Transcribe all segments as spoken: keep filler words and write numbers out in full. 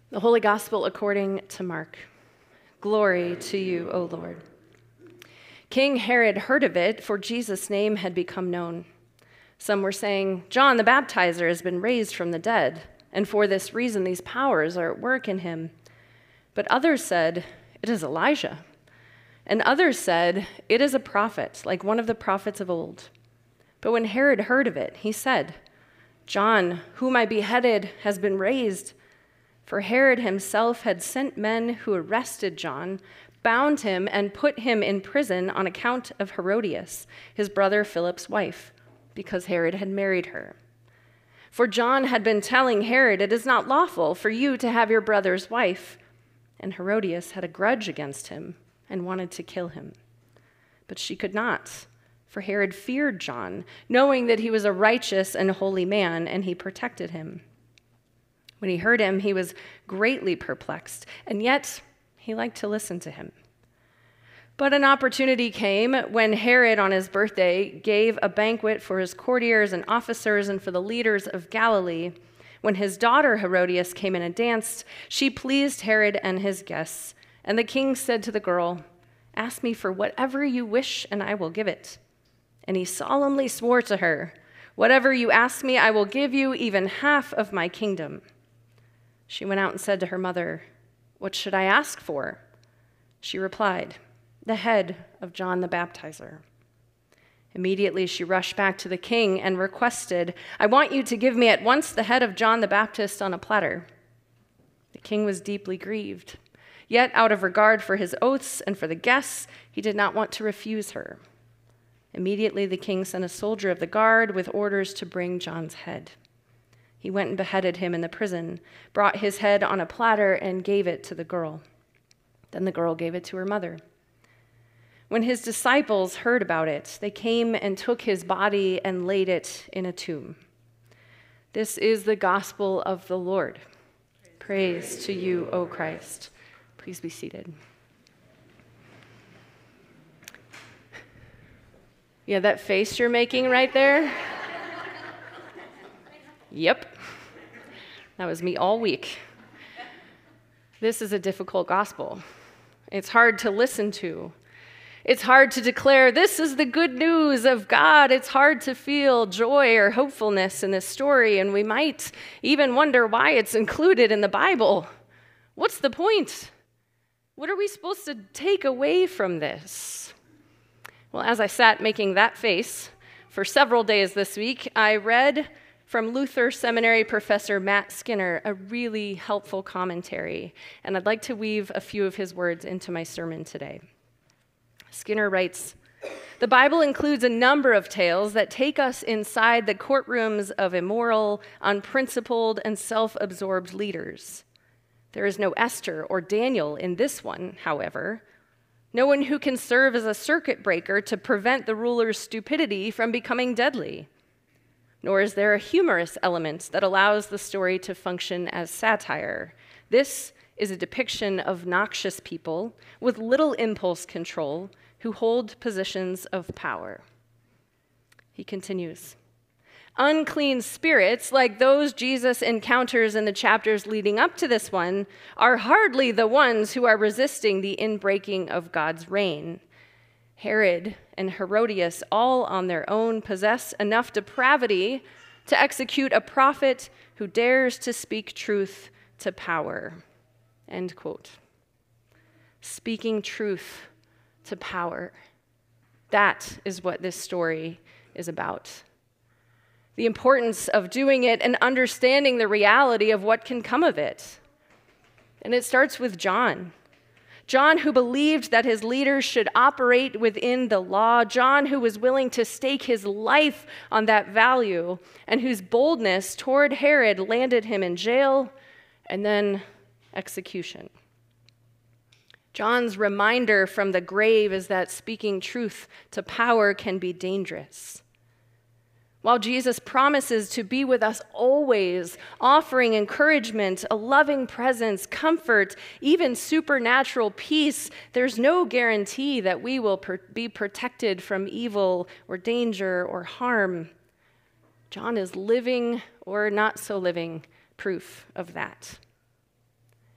The Holy Gospel according to Mark. Glory to you, O Lord. King Herod heard of it, for Jesus' name had become known. Some were saying, John the Baptizer has been raised from the dead, and for this reason these powers are at work in him. But others said, it is Elijah. And others said, it is a prophet, like one of the prophets of old. But when Herod heard of it, he said, John, whom I beheaded, has been raised. For Herod himself had sent men who arrested John, bound him, and put him in prison on account of Herodias, his brother Philip's wife, because Herod had married her. For John had been telling Herod, it is not lawful for you to have your brother's wife. And Herodias had a grudge against him and wanted to kill him. But she could not, for Herod feared John, knowing that he was a righteous and holy man, and he protected him. When he heard him, he was greatly perplexed, and yet he liked to listen to him. But an opportunity came when Herod, on his birthday, gave a banquet for his courtiers and officers and for the leaders of Galilee. When his daughter Herodias came in and danced, she pleased Herod and his guests. And the king said to the girl, ask me for whatever you wish, and I will give it. And he solemnly swore to her, whatever you ask me, I will give you, even half of my kingdom. She went out and said to her mother, what should I ask for? She replied, the head of John the Baptizer. Immediately she rushed back to the king and requested, I want you to give me at once the head of John the Baptist on a platter. The king was deeply grieved. Yet out of regard for his oaths and for the guests, he did not want to refuse her. Immediately the king sent a soldier of the guard with orders to bring John's head. He went and beheaded him in the prison, brought his head on a platter, and gave it to the girl. Then the girl gave it to her mother. When his disciples heard about it, they came and took his body and laid it in a tomb. This is the gospel of the Lord. Praise, Praise to you, O Christ. Please be seated. Yeah, that face you're making right there? Yep, that was me all week. This is a difficult gospel. It's hard to listen to. It's hard to declare, this is the good news of God. It's hard to feel joy or hopefulness in this story, and we might even wonder why it's included in the Bible. What's the point? What are we supposed to take away from this? Well, as I sat making that face for several days this week, I read from Luther Seminary professor Matt Skinner, a really helpful commentary, and I'd like to weave a few of his words into my sermon today. Skinner writes, the Bible includes a number of tales that take us inside the courtrooms of immoral, unprincipled, and self-absorbed leaders. There is no Esther or Daniel in this one, however. No one who can serve as a circuit breaker to prevent the ruler's stupidity from becoming deadly. Nor is there a humorous element that allows the story to function as satire. This is a depiction of noxious people with little impulse control who hold positions of power. He continues, unclean spirits, like those Jesus encounters in the chapters leading up to this one, are hardly the ones who are resisting the inbreaking of God's reign. Herod and Herodias, all on their own, possess enough depravity to execute a prophet who dares to speak truth to power. End quote. Speaking truth to power. That is what this story is about. The importance of doing it and understanding the reality of what can come of it. And it starts with John. John, who believed that his leaders should operate within the law. John, who was willing to stake his life on that value, and whose boldness toward Herod landed him in jail and then execution. John's reminder from the grave is that speaking truth to power can be dangerous. While Jesus promises to be with us always, offering encouragement, a loving presence, comfort, even supernatural peace, there's no guarantee that we will per- be protected from evil or danger or harm. John is living or not so living proof of that.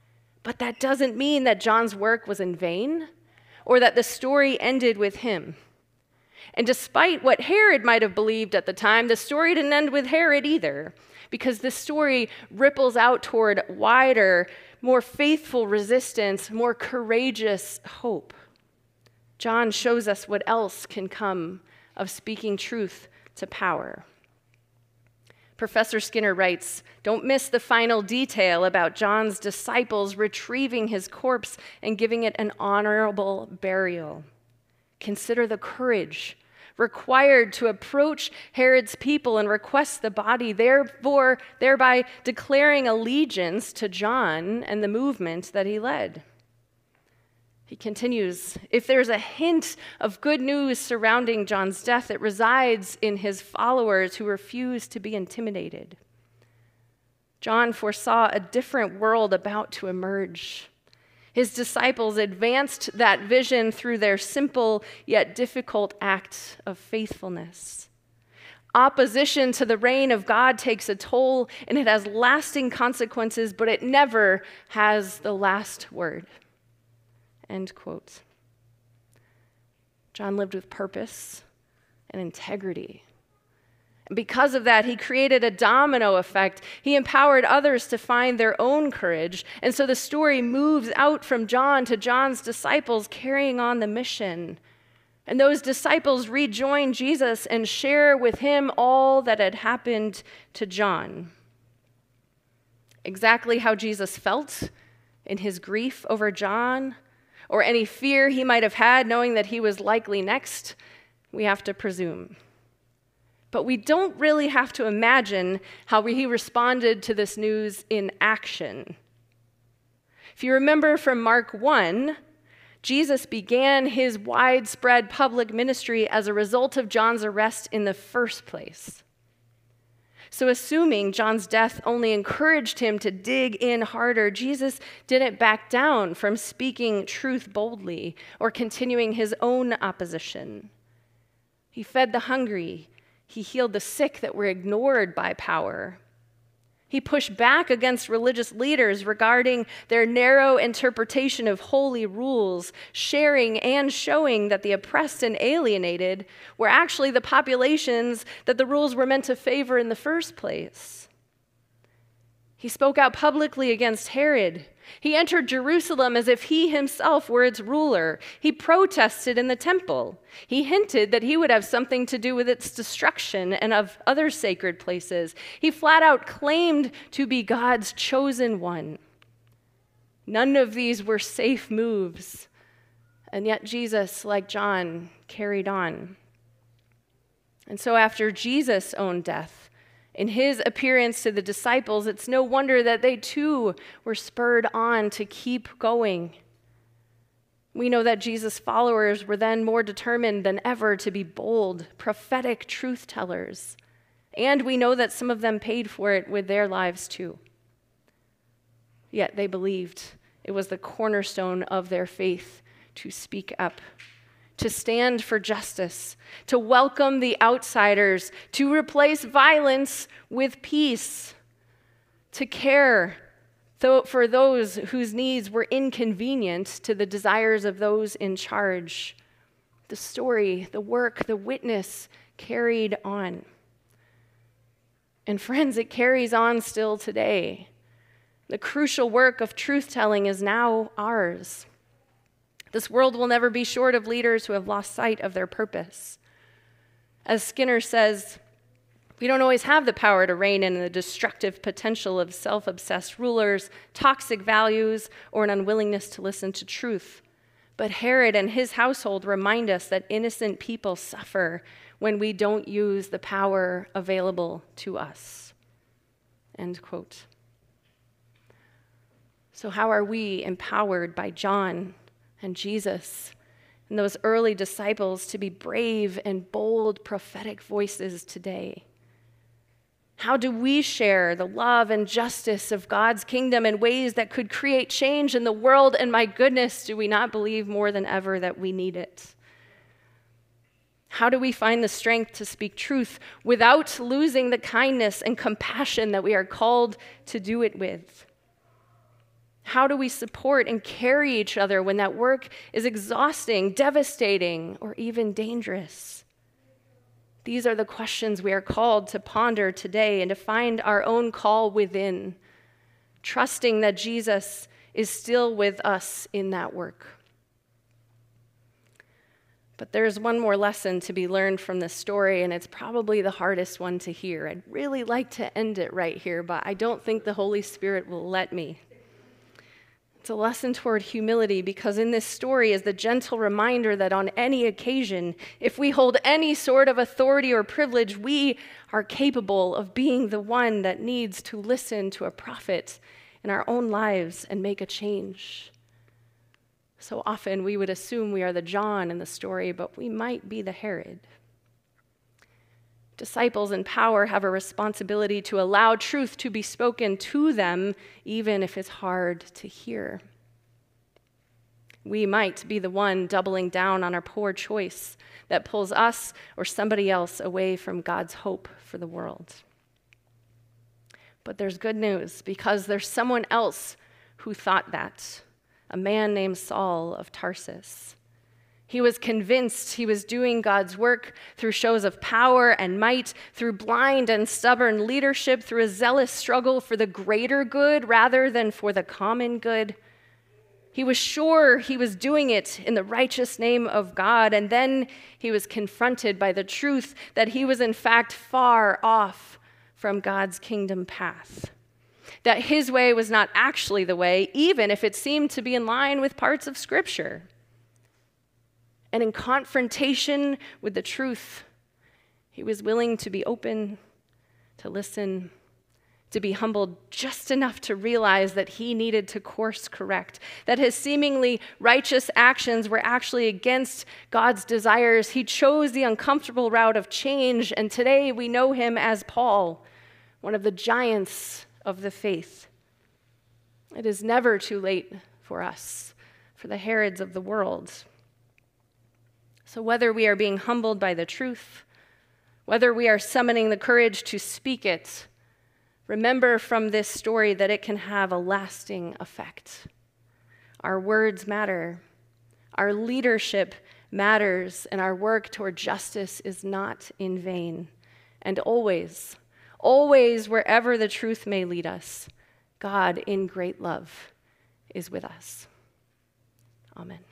But that doesn't mean that John's work was in vain or that the story ended with him. And despite what Herod might have believed at the time, the story didn't end with Herod either, because the story ripples out toward wider, more faithful resistance, more courageous hope. John shows us what else can come of speaking truth to power. Professor Skinner writes, "Don't miss the final detail about John's disciples retrieving his corpse and giving it an honorable burial. Consider the courage required to approach Herod's people and request the body, therefore, thereby declaring allegiance to John and the movement that he led." He continues, "If there's a hint of good news surrounding John's death, it resides in his followers who refuse to be intimidated. John foresaw a different world about to emerge. His disciples advanced that vision through their simple yet difficult act of faithfulness. Opposition to the reign of God takes a toll, and it has lasting consequences, but it never has the last word." End quote. John lived with purpose and integrity. And because of that, he created a domino effect. He empowered others to find their own courage. And so the story moves out from John to John's disciples carrying on the mission. And those disciples rejoin Jesus and share with him all that had happened to John. Exactly how Jesus felt in his grief over John, or any fear he might have had knowing that he was likely next, we have to presume. But we don't really have to imagine how he responded to this news in action. If you remember from Mark one, Jesus began his widespread public ministry as a result of John's arrest in the first place. So assuming John's death only encouraged him to dig in harder, Jesus didn't back down from speaking truth boldly or continuing his own opposition. He fed the hungry. He healed the sick that were ignored by power. He pushed back against religious leaders regarding their narrow interpretation of holy rules, sharing and showing that the oppressed and alienated were actually the populations that the rules were meant to favor in the first place. He spoke out publicly against Herod. He entered Jerusalem as if he himself were its ruler. He protested in the temple. He hinted that he would have something to do with its destruction and of other sacred places. He flat out claimed to be God's chosen one. None of these were safe moves, and yet Jesus, like John, carried on. And so after Jesus' own death, in his appearance to the disciples, it's no wonder that they too were spurred on to keep going. We know that Jesus' followers were then more determined than ever to be bold, prophetic truth tellers. And we know that some of them paid for it with their lives too. Yet they believed it was the cornerstone of their faith to speak up, to stand for justice, to welcome the outsiders, to replace violence with peace, to care for those whose needs were inconvenient to the desires of those in charge. The story, the work, the witness carried on. And friends, it carries on still today. The crucial work of truth-telling is now ours. This world will never be short of leaders who have lost sight of their purpose. As Skinner says, we don't always have the power to rein in the destructive potential of self-obsessed rulers, toxic values, or an unwillingness to listen to truth. But Herod and his household remind us that innocent people suffer when we don't use the power available to us. End quote. So how are we empowered by John and Jesus and those early disciples to be brave and bold prophetic voices today? How do we share the love and justice of God's kingdom in ways that could create change in the world? And my goodness, do we not believe more than ever that we need it? How do we find the strength to speak truth without losing the kindness and compassion that we are called to do it with? How do we support and carry each other when that work is exhausting, devastating, or even dangerous? These are the questions we are called to ponder today and to find our own call within, trusting that Jesus is still with us in that work. But there's one more lesson to be learned from this story, and it's probably the hardest one to hear. I'd really like to end it right here, but I don't think the Holy Spirit will let me. It's a lesson toward humility, because in this story is the gentle reminder that on any occasion, if we hold any sort of authority or privilege, we are capable of being the one that needs to listen to a prophet in our own lives and make a change. So often we would assume we are the John in the story, but we might be the Herod. Disciples in power have a responsibility to allow truth to be spoken to them, even if it's hard to hear. We might be the one doubling down on our poor choice that pulls us or somebody else away from God's hope for the world. But there's good news, because there's someone else who thought that. A man named Saul of Tarsus. He was convinced he was doing God's work through shows of power and might, through blind and stubborn leadership, through a zealous struggle for the greater good rather than for the common good. He was sure he was doing it in the righteous name of God, and then he was confronted by the truth that he was in fact far off from God's kingdom path. That his way was not actually the way, even if it seemed to be in line with parts of Scripture. And in confrontation with the truth, he was willing to be open, to listen, to be humbled just enough to realize that he needed to course correct, that his seemingly righteous actions were actually against God's desires. He chose the uncomfortable route of change, and today we know him as Paul, one of the giants of the faith. It is never too late for us, for the Herods of the world. So whether we are being humbled by the truth, whether we are summoning the courage to speak it, remember from this story that it can have a lasting effect. Our words matter. Our leadership matters, and our work toward justice is not in vain. And always, always, wherever the truth may lead us, God in great love is with us. Amen.